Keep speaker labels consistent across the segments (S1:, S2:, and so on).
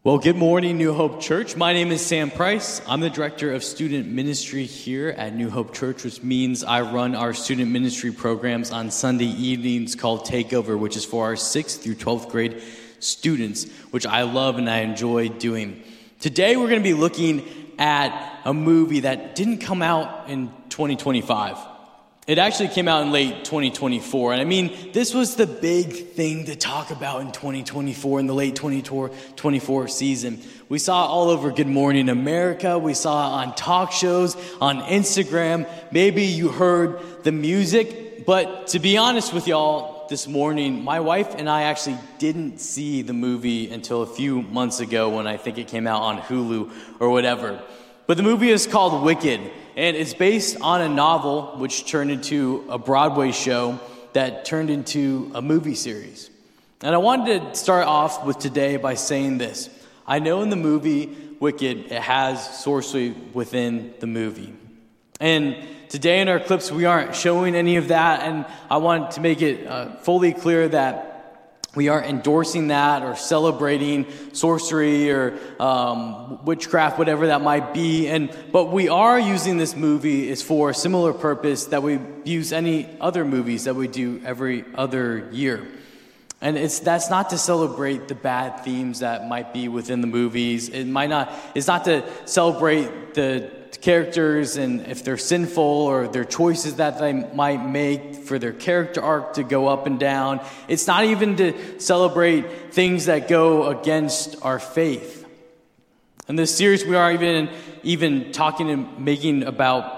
S1: Well, good morning, New Hope Church. My name is Sam Price. I'm the director of student ministry here at New Hope Church, which means I run our student ministry programs on Sunday evenings called Takeover, which is for our 6th through 12th grade students, which I love and I enjoy doing. Today, we're going to be looking at a movie that didn't come out in 2025. It actually came out in late 2024. And I mean, this was the big thing to talk about in 2024, in the late 2024 season. We saw it all over Good Morning America. We saw it on talk shows, on Instagram. Maybe you heard the music. But to be honest with y'all, this morning, my wife and I actually didn't see the movie until a few months ago when I think it came out on Hulu or whatever. But the movie is called Wicked. And it's based on a novel which turned into a Broadway show that turned into a movie series. And I wanted to start off with today by saying this. I know in the movie Wicked, it has sorcery within the movie. And today in our clips, we aren't showing any of that. And I want to make it fully clear that we aren't endorsing that or celebrating sorcery or witchcraft, whatever that might be. But we are using this movie is for a similar purpose that we use any other movies that we do every other year. And that's not to celebrate the bad themes that might be within the movies. It's not to celebrate the characters and if they're sinful or their choices that they might make for their character arc to go up and down. It's not even to celebrate things that go against our faith. In this series, we are even talking and making about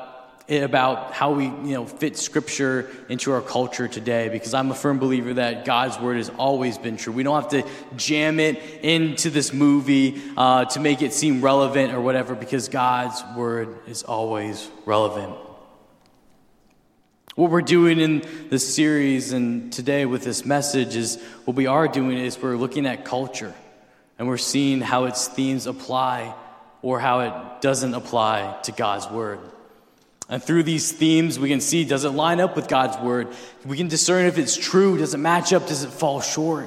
S1: how we fit Scripture into our culture today, because I'm a firm believer that God's Word has always been true. We don't have to jam it into this movie to make it seem relevant or whatever, because God's Word is always relevant. What we're doing in this series and today with this message is we're looking at culture and we're seeing how its themes apply or how it doesn't apply to God's Word. And through these themes, we can see, does it line up with God's Word? We can discern if it's true. Does it match up? Does it fall short?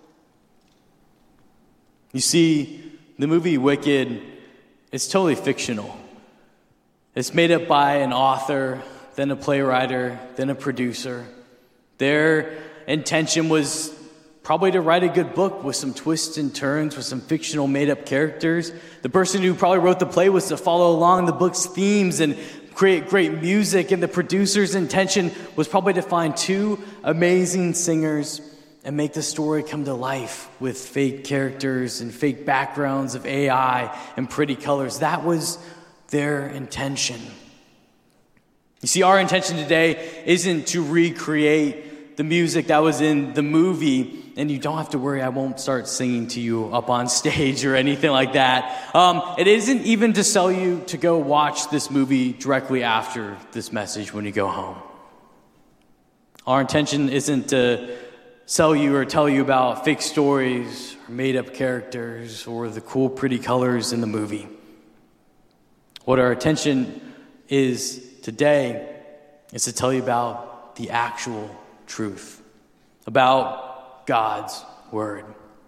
S1: You see, the movie Wicked is totally fictional. It's made up by an author, then a playwright, then a producer. Their intention was probably to write a good book with some twists and turns, with some fictional made-up characters. The person who probably wrote the play was to follow along the book's themes and create great music, and the producer's intention was probably to find two amazing singers and make the story come to life with fake characters and fake backgrounds of AI and pretty colors. That was their intention. You see, our intention today isn't to recreate the music that was in the movie, and you don't have to worry, I won't start singing to you up on stage or anything like that. It isn't even to sell you to go watch this movie directly after this message when you go home. Our intention isn't to sell you or tell you about fake stories or made-up characters or the cool, pretty colors in the movie. What our intention is today is to tell you about the actual truth, about God's Word.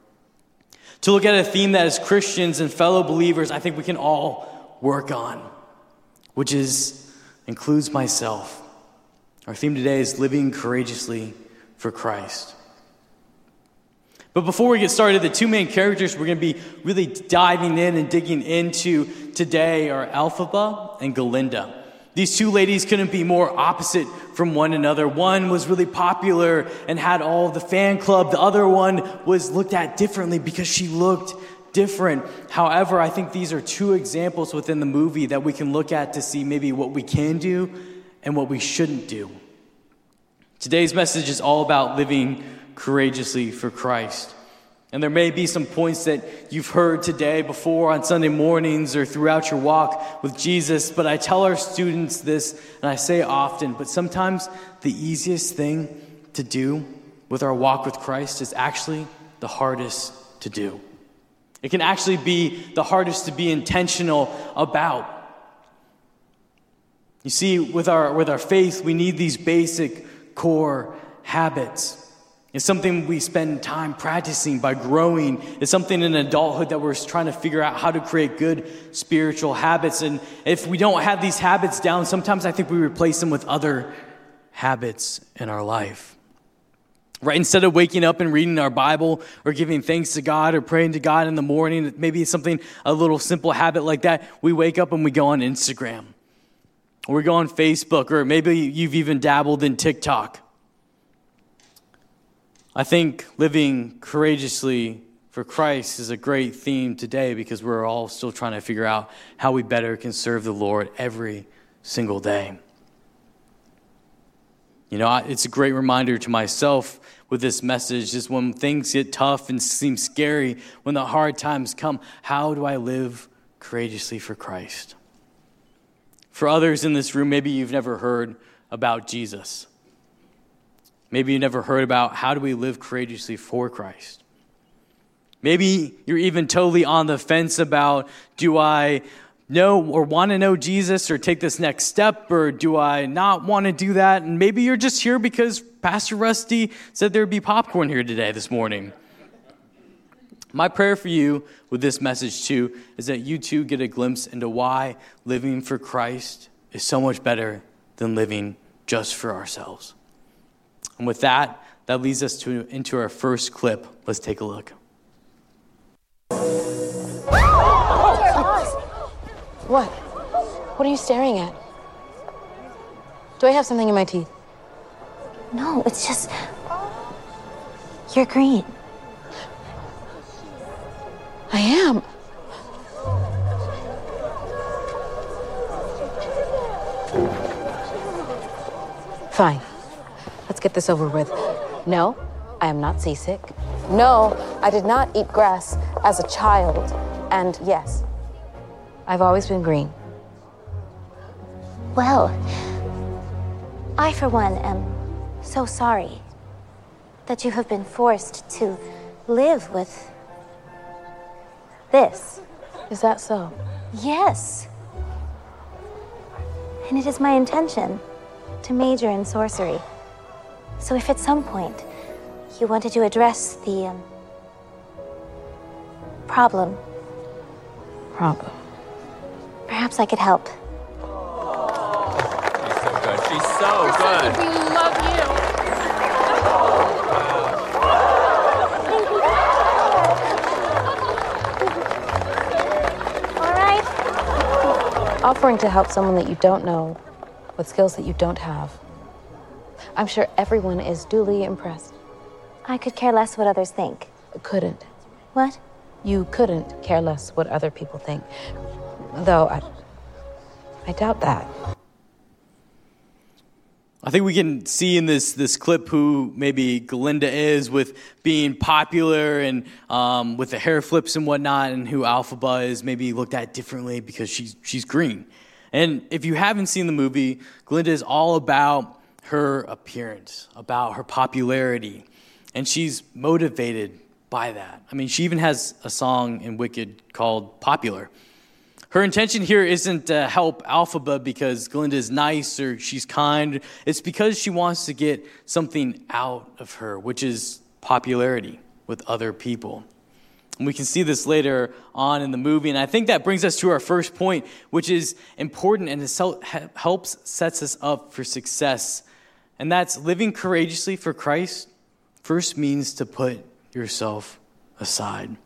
S1: To look at a theme that as Christians and fellow believers, I think we can all work on, which includes myself. Our theme today is living courageously for Christ. But before we get started, the two main characters we're going to be really diving in and digging into today are Elphaba and Galinda. These two ladies couldn't be more opposite from one another. One was really popular and had all the fan club. The other one was looked at differently because she looked different. However, I think these are two examples within the movie that we can look at to see maybe what we can do and what we shouldn't do. Today's message is all about living courageously for Christ. And there may be some points that you've heard today before on Sunday mornings or throughout your walk with Jesus, but I tell our students this, and I say it often, but sometimes the easiest thing to do with our walk with Christ is actually the hardest to do. It can actually be the hardest to be intentional about. You see, with our faith, we need these basic core habits. It's something we spend time practicing by growing. It's something in adulthood that we're trying to figure out how to create good spiritual habits. And if we don't have these habits down, sometimes I think we replace them with other habits in our life. Right? Instead of waking up and reading our Bible or giving thanks to God or praying to God in the morning, maybe it's something, a little simple habit like that, we wake up and we go on Instagram. Or we go on Facebook, or maybe you've even dabbled in TikTok. I think living courageously for Christ is a great theme today because we're all still trying to figure out how we better can serve the Lord every single day. You know, it's a great reminder to myself with this message is when things get tough and seem scary, when the hard times come, how do I live courageously for Christ? For others in this room, maybe you've never heard about Jesus. Maybe you never heard about how do we live courageously for Christ. Maybe you're even totally on the fence about, do I know or want to know Jesus or take this next step, or do I not want to do that? And maybe you're just here because Pastor Rusty said there'd be popcorn here today, this morning. My prayer for you with this message too is that you too get a glimpse into why living for Christ is so much better than living just for ourselves. And with that, that leads us into our first clip. Let's take a look.
S2: What? What are you staring at? Do I have something in my teeth?
S3: No, it's just... You're green.
S2: I am. Fine. Let's get this over with. No, I am not seasick. No, I did not eat grass as a child. And yes, I've always been green.
S3: Well, I, for one, am so sorry that you have been forced to live with this.
S2: Is that so?
S3: Yes. And it is my intention to major in sorcery. So if at some point you wanted to address the problem, perhaps I could help.
S4: She's so good.
S2: We love you.
S3: All right.
S2: Offering to help someone that you don't know with skills that you don't have. I'm sure everyone is duly impressed.
S3: I could care less what others think.
S2: Couldn't.
S3: What?
S2: You couldn't care less what other people think. Though I doubt that.
S1: I think we can see in this clip who maybe Glinda is with being popular and with the hair flips and whatnot, and who Elphaba is maybe looked at differently because she's green. And if you haven't seen the movie, Glinda is all about her appearance, about her popularity, and she's motivated by that. I mean, she even has a song in Wicked called Popular. Her intention here isn't to help Elphaba because Glinda is nice or she's kind. It's because she wants to get something out of her, which is popularity with other people. And we can see this later on in the movie. And I think that brings us to our first point, which is important and sets us up for success. And that's living courageously for Christ first means to put yourself aside.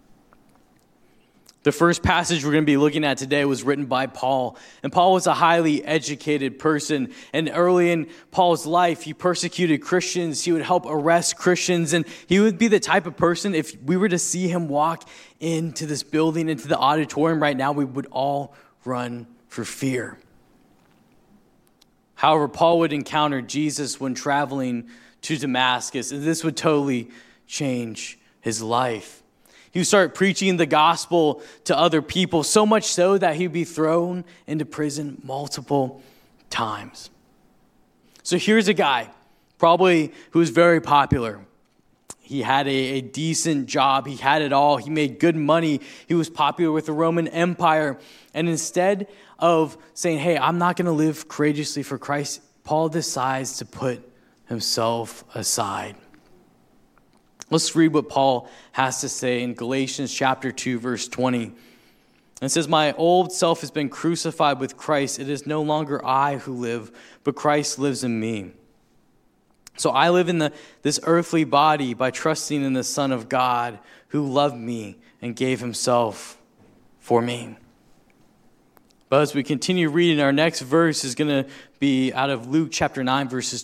S1: The first passage we're going to be looking at today was written by Paul. And Paul was a highly educated person. And early in Paul's life, he persecuted Christians. He would help arrest Christians. And he would be the type of person, if we were to see him walk into this building, into the auditorium right now, we would all run for fear. However, Paul would encounter Jesus when traveling to Damascus. And this would totally change his life. He would start preaching the gospel to other people, so much so that he'd be thrown into prison multiple times. So here's a guy, probably who was very popular. He had a decent job. He had it all. He made good money. He was popular with the Roman Empire. And instead of saying, hey, I'm not going to live courageously for Christ, Paul decides to put himself aside. Let's read what Paul has to say in Galatians chapter 2, verse 20. It says, "My old self has been crucified with Christ. It is no longer I who live, but Christ lives in me. So I live in this earthly body by trusting in the Son of God who loved me and gave himself for me." But as we continue reading, our next verse is going to be out of Luke chapter 9, verses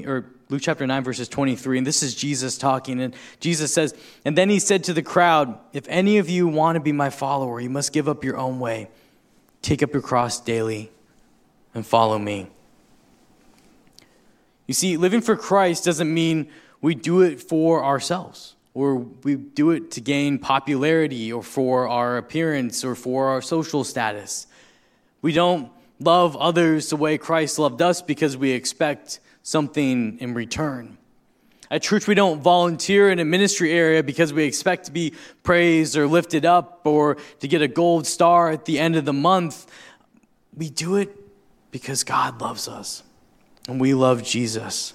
S1: 23. And this is Jesus talking. And Jesus says, "And then he said to the crowd, 'If any of you want to be my follower, you must give up your own way. Take up your cross daily and follow me.'" You see, living for Christ doesn't mean we do it for ourselves, or we do it to gain popularity, or for our appearance, or for our social status. We don't love others the way Christ loved us because we expect something in return. At church, we don't volunteer in a ministry area because we expect to be praised or lifted up or to get a gold star at the end of the month. We do it because God loves us and we love Jesus.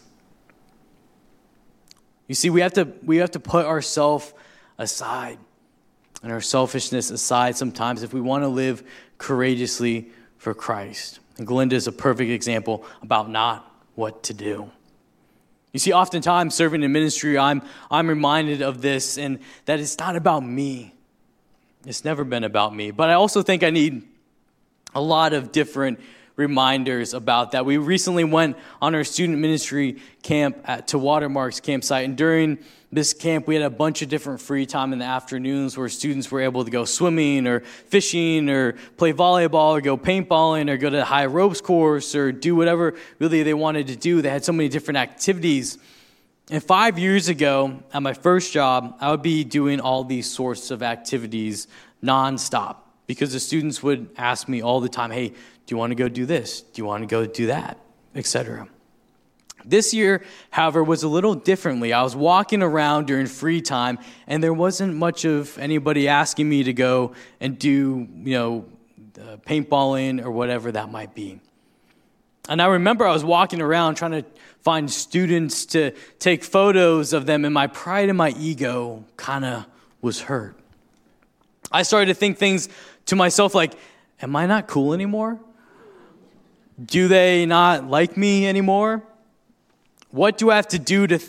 S1: You see, we have to put ourselves aside and our selfishness aside sometimes if we want to live courageously for Christ. And Glinda is a perfect example about not what to do. You see, oftentimes serving in ministry, I'm reminded of this, and that it's not about me. It's never been about me. But I also think I need a lot of different reminders about that. We recently went on our student ministry camp to Watermarks campsite, and during this camp, we had a bunch of different free time in the afternoons where students were able to go swimming or fishing or play volleyball or go paintballing or go to a high ropes course or do whatever really they wanted to do. They had so many different activities. And 5 years ago, at my first job, I would be doing all these sorts of activities nonstop because the students would ask me all the time, "Hey, do you want to go do this? Do you want to go do that?" Etc. This year, however, was a little differently. I was walking around during free time, and there wasn't much of anybody asking me to go and do, paintballing or whatever that might be. And I remember I was walking around trying to find students to take photos of them, and my pride and my ego kind of was hurt. I started to think things to myself like, am I not cool anymore? Do they not like me anymore? What do I have to do to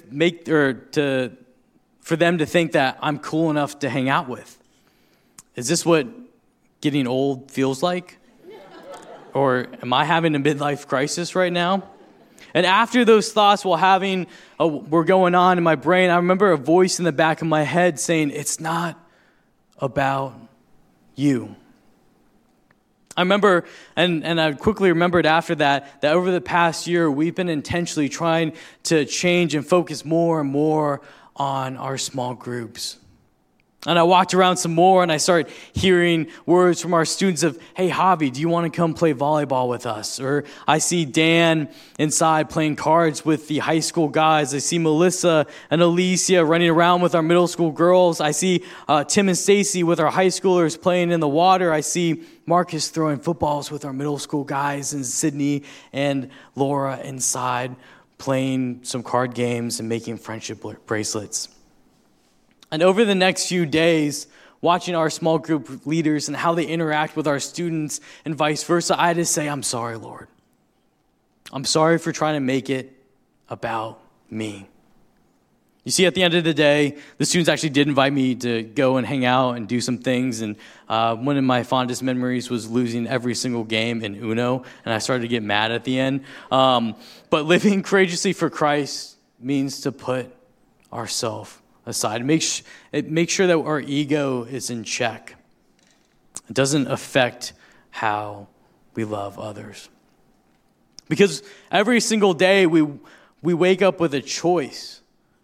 S1: for them to think that I'm cool enough to hang out with? Is this what getting old feels like? Or am I having a midlife crisis right now? And after those thoughts were going on in my brain, I remember a voice in the back of my head saying, "It's not about you." I remember, and I quickly remembered after that over the past year, we've been intentionally trying to change and focus more and more on our small groups. And I walked around some more, and I started hearing words from our students of, "Hey, Javi, do you want to come play volleyball with us?" Or I see Dan inside playing cards with the high school guys. I see Melissa and Alicia running around with our middle school girls. I see Tim and Stacy with our high schoolers playing in the water. I see Marcus throwing footballs with our middle school guys, and Sydney and Laura inside playing some card games and making friendship bracelets. And over the next few days, watching our small group leaders and how they interact with our students and vice versa, I had to say, "I'm sorry, Lord. I'm sorry for trying to make it about me." You see, at the end of the day, the students actually did invite me to go and hang out and do some things. And one of my fondest memories was losing every single game in Uno, and I started to get mad at the end. But living courageously for Christ means to put ourselves aside. Make sure that our ego is in check. It doesn't affect how we love others. Because every single day we wake up with a choice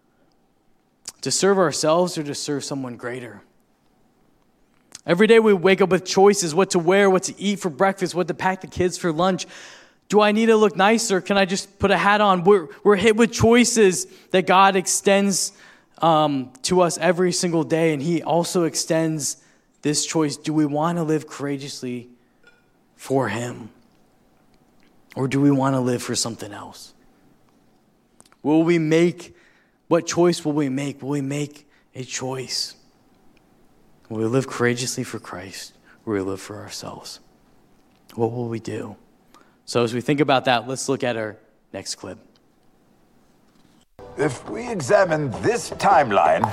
S1: to serve ourselves or to serve someone greater. Every day we wake up with choices, what to wear, what to eat for breakfast, what to pack the kids for lunch. Do I need to look nice, or can I just put a hat on? We're hit with choices that God extends to us every single day, and he also extends this choice. Do we want to live courageously for him, or do we want to live for something else? What choice will we make? Will we make a choice. Will we live courageously for Christ, or will we live for ourselves? What will we do? So as we think about that, let's look at our next clip.
S5: If we examine this timeline,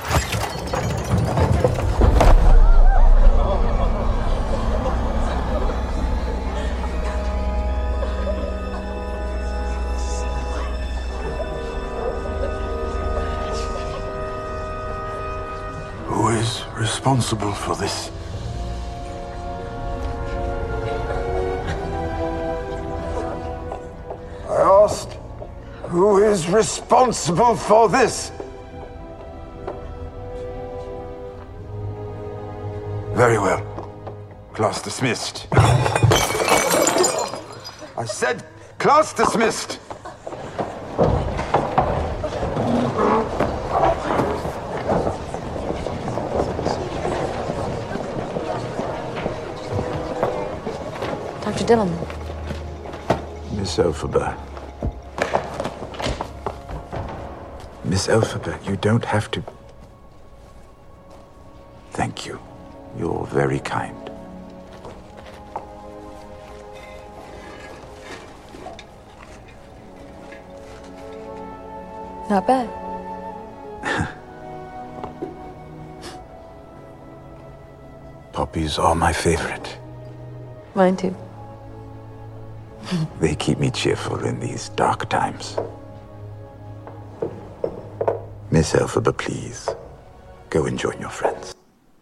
S5: who is responsible for this? I asked, who is responsible for this? Very well. Class dismissed. I said, class dismissed.
S2: Dr. Dillon.
S5: Miss Elphaba. Miss Elphaba, you don't have to. Thank you. You're very kind.
S2: Not bad.
S5: Poppies are my favorite.
S2: Mine too.
S5: They keep me cheerful in these dark times. Miss Elphaba, please, go and join your friends.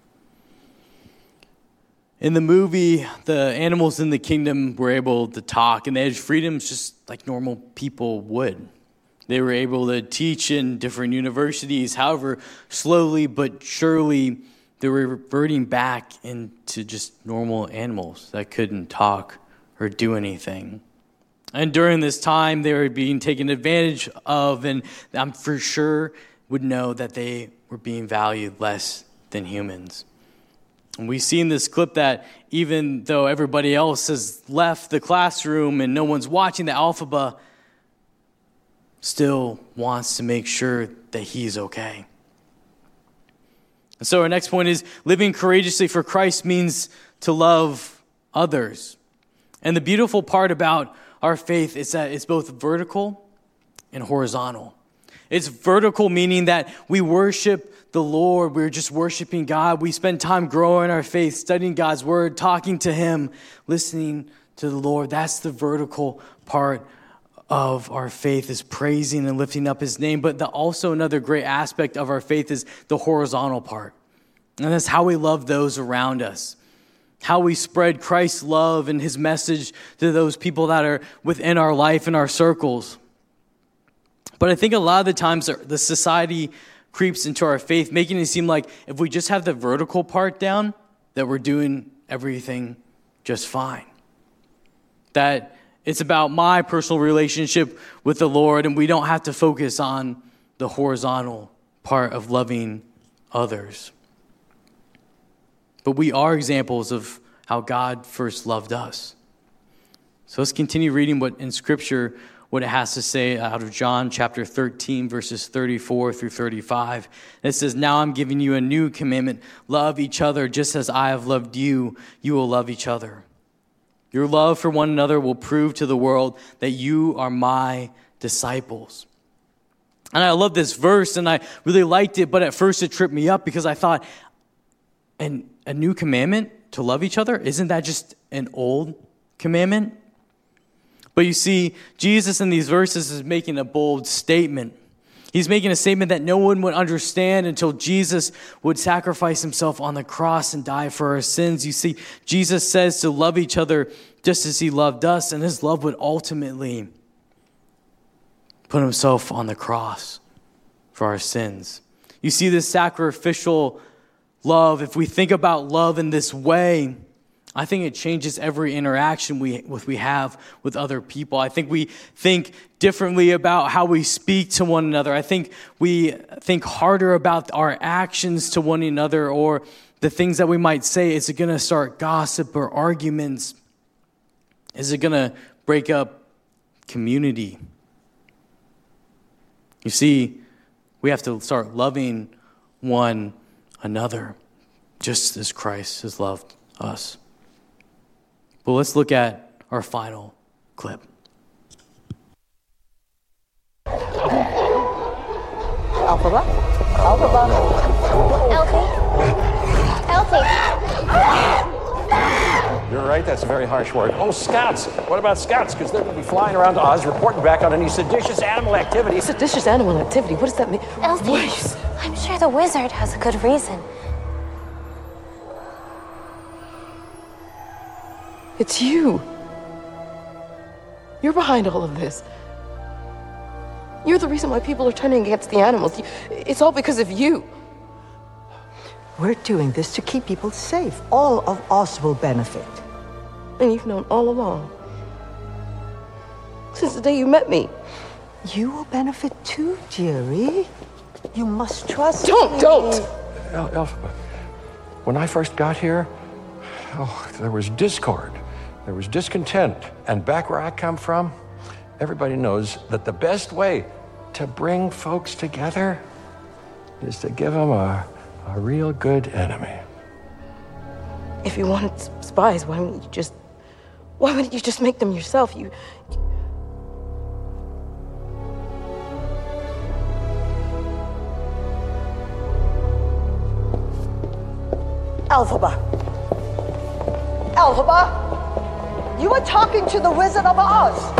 S1: In the movie, the animals in the kingdom were able to talk, and they had freedoms just like normal people would. They were able to teach in different universities. However, slowly but surely, they were reverting back into just normal animals that couldn't talk or do anything. And during this time, they were being taken advantage of, and I'm for sure would know that they were being valued less than humans. And we see in this clip that even though everybody else has left the classroom and no one's watching, the Elphaba still wants to make sure that he's okay. And so our next point is living courageously for Christ means to love others. And the beautiful part about our faith is that it's both vertical and horizontal. It's vertical, meaning that we worship the Lord. We're just worshiping God. We spend time growing our faith, studying God's word, talking to him, listening to the Lord. That's the vertical part of our faith, is praising and lifting up his name. But also another great aspect of our faith is the horizontal part. And that's how we love those around us. How we spread Christ's love and his message to those people that are within our life and our circles. But I think a lot of the times the society creeps into our faith, making it seem like if we just have the vertical part down, that we're doing everything just fine. That it's about my personal relationship with the Lord, and we don't have to focus on the horizontal part of loving others. But we are examples of how God first loved us. So let's continue reading what in Scripture, what it has to say out of John chapter 13, verses 34 through 35. And it says, "Now I'm giving you a new commandment. Love each other just as I have loved you. You will love each other. Your love for one another will prove to the world that you are my disciples." And I love this verse, and I really liked it, but at first it tripped me up because I thought, and a new commandment to love each other? Isn't that just an old commandment? But you see, Jesus in these verses is making a bold statement. He's making a statement that no one would understand until Jesus would sacrifice himself on the cross and die for our sins. You see, Jesus says to love each other just as he loved us, and his love would ultimately put himself on the cross for our sins. You see, this sacrificial love, if we think about love in this way, I think it changes every interaction we have with other people. I think we think differently about how we speak to one another. I think we think harder about our actions to one another, or the things that we might say. Is it going to start gossip or arguments? Is it going to break up community? You see, we have to start loving one another, just as Christ has loved us. But let's look at our final clip.
S2: Alphaba? Alphaba?
S3: Elfie!
S6: You're right, that's a very harsh word. Oh, scouts. What about scouts? Because they're going to be flying around Oz reporting back on any seditious animal activity.
S2: Seditious animal activity? What does that mean?
S3: Elfie, I'm sure the wizard has a good reason.
S2: It's you. You're behind all of this. You're the reason why people are turning against the animals. It's all because of you.
S7: We're doing this to keep people safe. All of us will benefit.
S2: And you've known all along. Since the day you met me.
S7: You will benefit too, dearie. You must trust me.
S2: Don't!
S6: Elphaba, when I first got here, there was discord. There was discontent. And back where I come from, everybody knows that the best way to bring folks together is to give them a real good enemy.
S2: If you wanted spies, why wouldn't you just make them yourself?
S7: Alphaba! Alphaba! You are talking to the Wizard of Oz!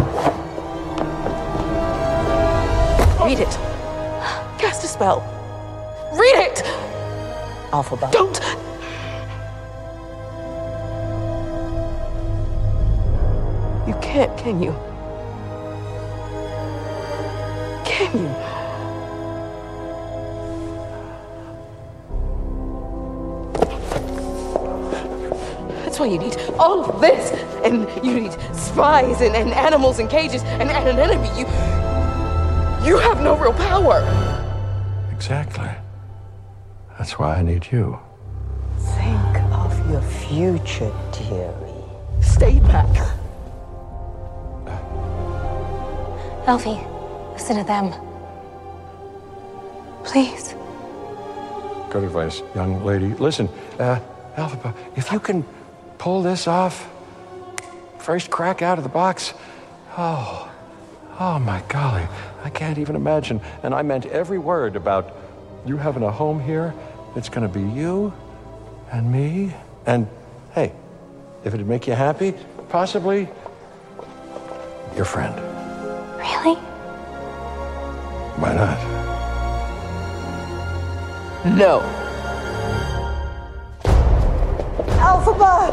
S2: Read it. Cast a spell. Read it!
S7: Alphaba.
S2: Don't! You can't, can you? Can you? That's why you need all of this. And you need spies and animals in cages and an enemy. You have no real power.
S6: Exactly. That's why I need you.
S7: Think of your future, dearie.
S2: Stay back.
S3: Elfie, listen to them. Please.
S6: Good advice, young lady. Listen, Elphaba, if you can pull this off, first crack out of the box, oh my golly, I can't even imagine. And I meant every word about you having a home here. It's going to be you and me and, hey, if it'd make you happy, possibly your friend.
S3: Really?
S6: Why not?
S2: No.
S7: Alphaba!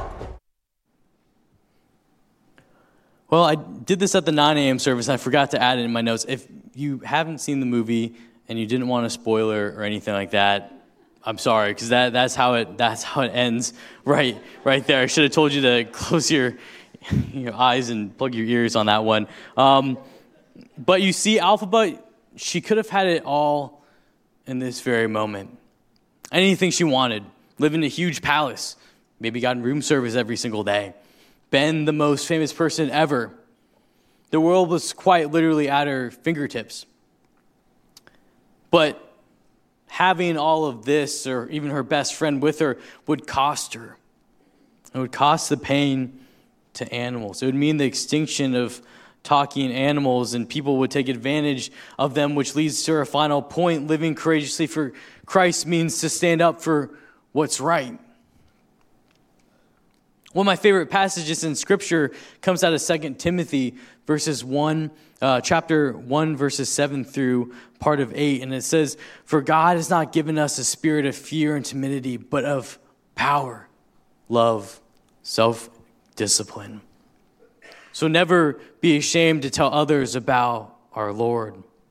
S1: Well, I did this at the 9 a.m. service, and I forgot to add it in my notes. If you haven't seen the movie and you didn't want a spoiler or anything like that, I'm sorry, because that's how it ends right there. I should have told you to close your eyes and plug your ears on that one. But you see, Alphaba, she could have had it all in this very moment. Anything she wanted. Live in a huge palace. Maybe gotten room service every single day. Been the most famous person ever. The world was quite literally at her fingertips. But having all of this, or even her best friend with her, would cost her. It would cost the pain to animals. It would mean the extinction of talking animals, and people would take advantage of them, which leads to our final point. Living courageously for Christ means to stand up for what's right. One of my favorite passages in Scripture comes out of 2 Timothy chapter 1, verses 7 through part of 8. And it says, "For God has not given us a spirit of fear and timidity, but of power, love, self-discipline. So never be ashamed to tell others about our Lord."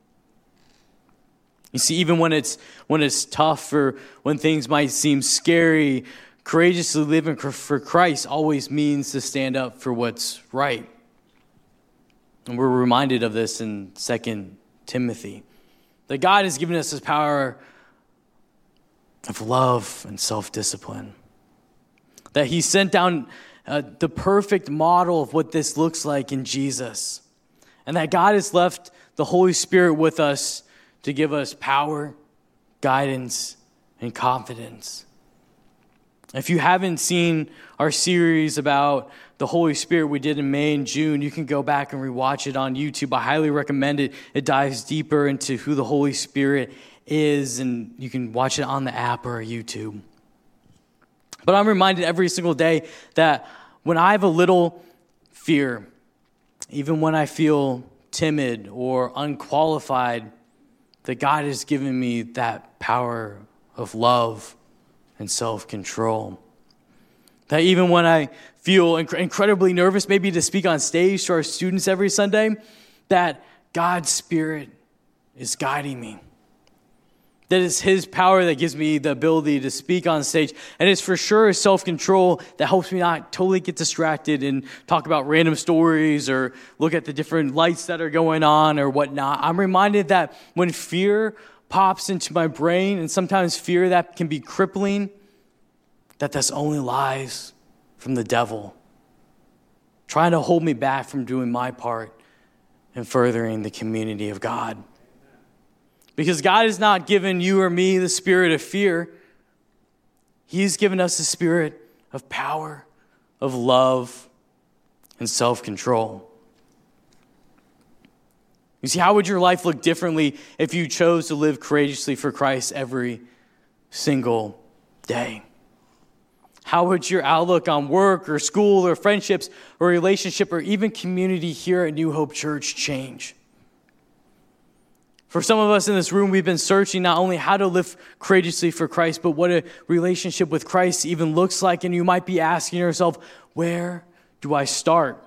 S1: You see, even when it's tough, or when things might seem scary, courageously living for Christ always means to stand up for what's right. And we're reminded of this in 2 Timothy. That God has given us His power of love and self-discipline. That He sent down the perfect model of what this looks like in Jesus. And that God has left the Holy Spirit with us to give us power, guidance, and confidence. If you haven't seen our series about the Holy Spirit we did in May and June, you can go back and rewatch it on YouTube. I highly recommend it. It dives deeper into who the Holy Spirit is, and you can watch it on the app or YouTube. But I'm reminded every single day that when I have a little fear, even when I feel timid or unqualified, that God has given me that power of love and self-control. That even when I feel incredibly nervous, maybe to speak on stage to our students every Sunday, that God's Spirit is guiding me. That it's His power that gives me the ability to speak on stage. And it's for sure self-control that helps me not totally get distracted and talk about random stories or look at the different lights that are going on or whatnot. I'm reminded that when fear pops into my brain, and sometimes fear that can be crippling, that's only lies from the devil, trying to hold me back from doing my part in furthering the community of God. Because God has not given you or me the spirit of fear. He's given us the spirit of power, of love, and self-control. You see, how would your life look differently if you chose to live courageously for Christ every single day? How would your outlook on work or school or friendships or relationship or even community here at New Hope Church change? For some of us in this room, we've been searching not only how to live courageously for Christ, but what a relationship with Christ even looks like. And you might be asking yourself, where do I start?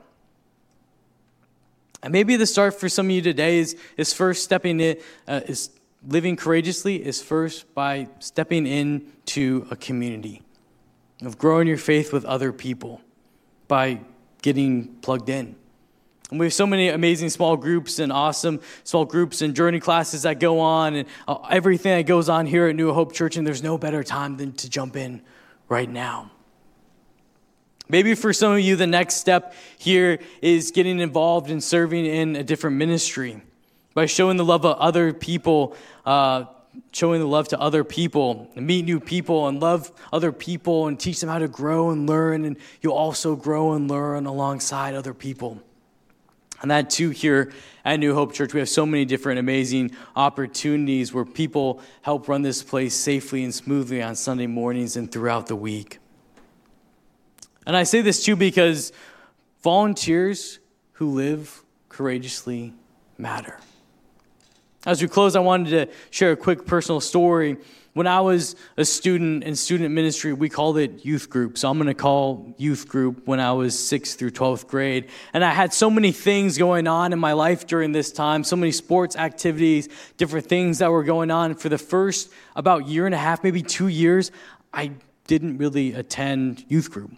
S1: And maybe the start for some of you today is first stepping in, is living courageously is first by stepping into a community, of growing your faith with other people, by getting plugged in. And we have so many amazing small groups and awesome small groups and journey classes that go on and everything that goes on here at New Hope Church, and there's no better time than to jump in right now. Maybe for some of you, the next step here is getting involved in serving in a different ministry by showing the love of other people, showing the love to other people and meet new people and love other people and teach them how to grow and learn. And you'll also grow and learn alongside other people. And that too here at New Hope Church, we have so many different amazing opportunities where people help run this place safely and smoothly on Sunday mornings and throughout the week. And I say this too because volunteers who live courageously matter. As we close, I wanted to share a quick personal story. When I was a student in student ministry, we called it youth group. So I'm going to call youth group when I was 6th through 12th grade. And I had so many things going on in my life during this time, so many sports activities, different things that were going on. For the first about year and a half, maybe 2 years, I didn't really attend youth group.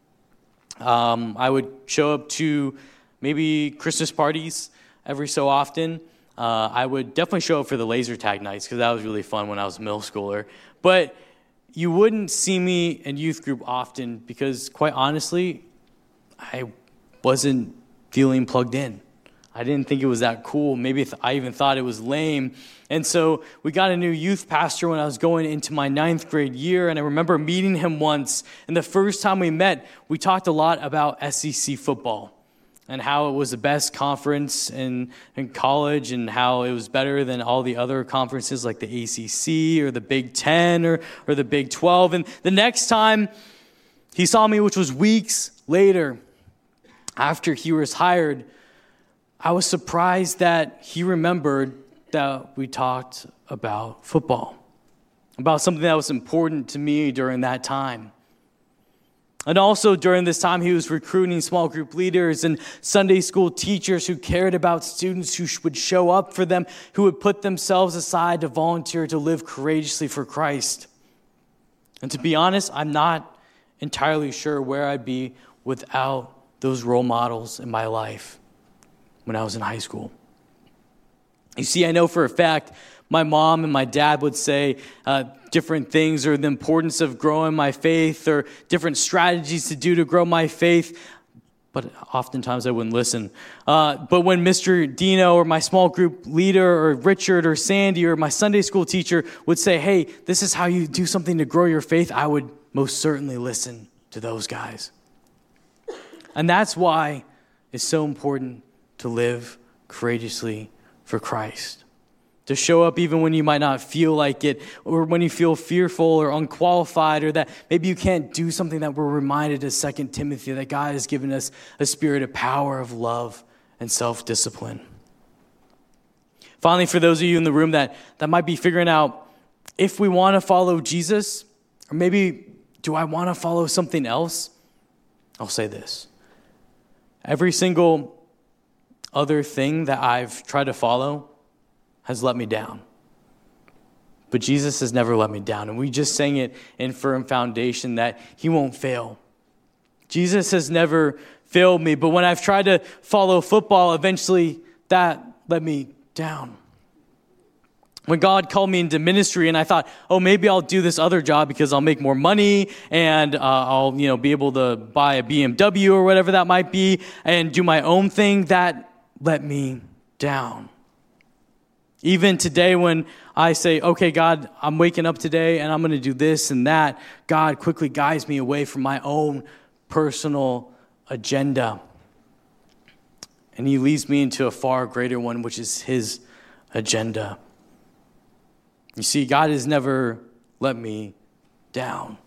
S1: I would show up to maybe Christmas parties every so often. I would definitely show up for the laser tag nights because that was really fun when I was a middle schooler. But you wouldn't see me in youth group often because, quite honestly, I wasn't feeling plugged in. I didn't think it was that cool. Maybe I even thought it was lame. And so we got a new youth pastor when I was going into my 9th grade year, and I remember meeting him once. And the first time we met, we talked a lot about SEC football and how it was the best conference in college and how it was better than all the other conferences like the ACC or the Big Ten or the Big 12. And the next time he saw me, which was weeks later after he was hired, I was surprised that he remembered that we talked about football, about something that was important to me during that time. And also during this time, he was recruiting small group leaders and Sunday school teachers who cared about students, who would show up for them, who would put themselves aside to volunteer to live courageously for Christ. And to be honest, I'm not entirely sure where I'd be without those role models in my life when I was in high school. You see, I know for a fact my mom and my dad would say different things, or the importance of growing my faith, or different strategies to do to grow my faith. but oftentimes I wouldn't listen. But when Mr. Dino or my small group leader or Richard or Sandy or my Sunday school teacher would say, hey, this is how you do something to grow your faith, I would most certainly listen to those guys. And that's why it's so important to live courageously for Christ. To show up even when you might not feel like it, or when you feel fearful or unqualified, or that maybe you can't do something, that we're reminded as 2 Timothy that God has given us a spirit of power, of love, and self-discipline. Finally, for those of you in the room that might be figuring out if we want to follow Jesus, or maybe do I want to follow something else? I'll say this. Every single other thing that I've tried to follow has let me down. But Jesus has never let me down. And we just sang it in Firm Foundation that he won't fail. Jesus has never failed me. But when I've tried to follow football, eventually that let me down. When God called me into ministry and I thought, oh, maybe I'll do this other job because I'll make more money and I'll be able to buy a BMW or whatever that might be and do my own thing, that let me down. Even today when I say, okay, God, I'm waking up today and I'm going to do this and that, God quickly guides me away from my own personal agenda. And he leads me into a far greater one, which is his agenda. You see, God has never let me down.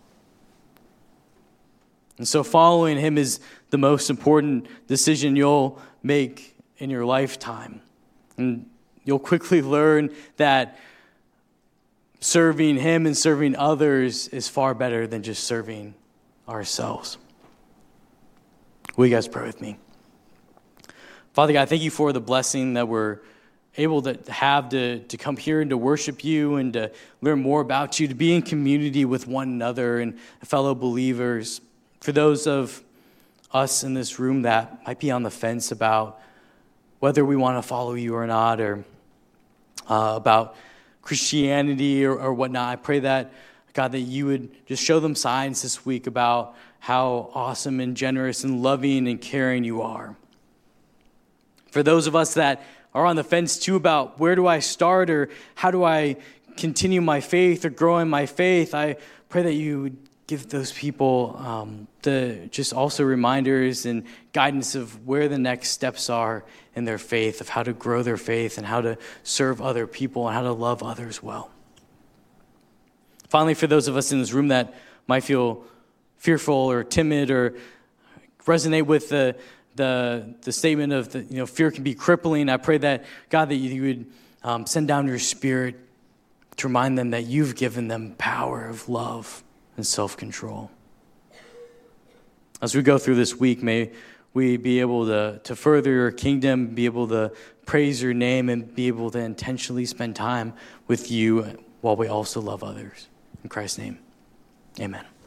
S1: And so following him is the most important decision you'll make in your lifetime. And you'll quickly learn that serving him and serving others is far better than just serving ourselves. Will you guys pray with me? Father God, thank you for the blessing that we're able to have to come here and to worship you and to learn more about you, to be in community with one another and fellow believers. For those of us in this room that might be on the fence about whether we want to follow you or not, or about Christianity or whatnot, I pray that, God, that you would just show them signs this week about how awesome and generous and loving and caring you are. For those of us that are on the fence too about where do I start or how do I continue my faith or grow in my faith, I pray that you would give those people the just also reminders and guidance of where the next steps are in their faith, of how to grow their faith and how to serve other people and how to love others well. Finally, for those of us in this room that might feel fearful or timid or resonate with the statement of fear can be crippling, I pray that, God, that you would send down your spirit to remind them that you've given them power of love and self-control. As we go through this week, may we be able to further your kingdom, be able to praise your name, and be able to intentionally spend time with you while we also love others. In Christ's name, amen.